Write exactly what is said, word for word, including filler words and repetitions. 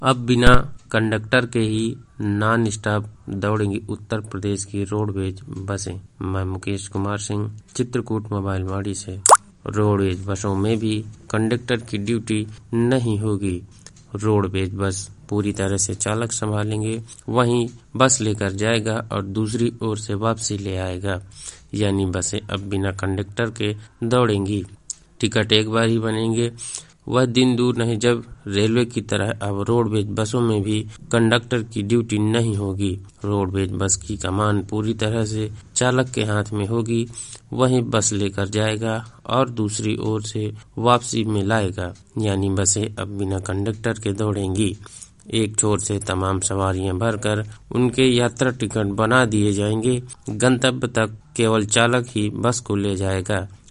अब बिना कंडक्टर के ही नॉन स्टॉप दौड़ेंगी उत्तर प्रदेश की रोडवेज बसें। मैं मुकेश कुमार सिंह, चित्रकूट मोबाइल वाड़ी से। रोडवेज बसों में भी कंडक्टर की ड्यूटी नहीं होगी। रोडवेज बस पूरी तरह से चालक संभालेंगे, वहीं बस लेकर जाएगा और दूसरी ओर से वापसी ले आएगा। यानी बसें अब बिना कंडक्टर के दौड़ेंगी। टिकट एक बार ही बनेंगे। वह दिन दूर नहीं जब रेलवे की तरह अब रोडवेज बसों में भी कंडक्टर की ड्यूटी नहीं होगी। रोडवेज बस की कमान पूरी तरह से चालक के हाथ में होगी, वहीं बस लेकर जाएगा और दूसरी ओर से वापसी में लाएगा। यानी बसें अब बिना कंडक्टर के दौड़ेंगी। एक छोर से तमाम सवारियां भरकर उनके यात्रा टिकट बना दिए जाएंगे। गंतव्य तक केवल चालक ही बस को ले जाएगा।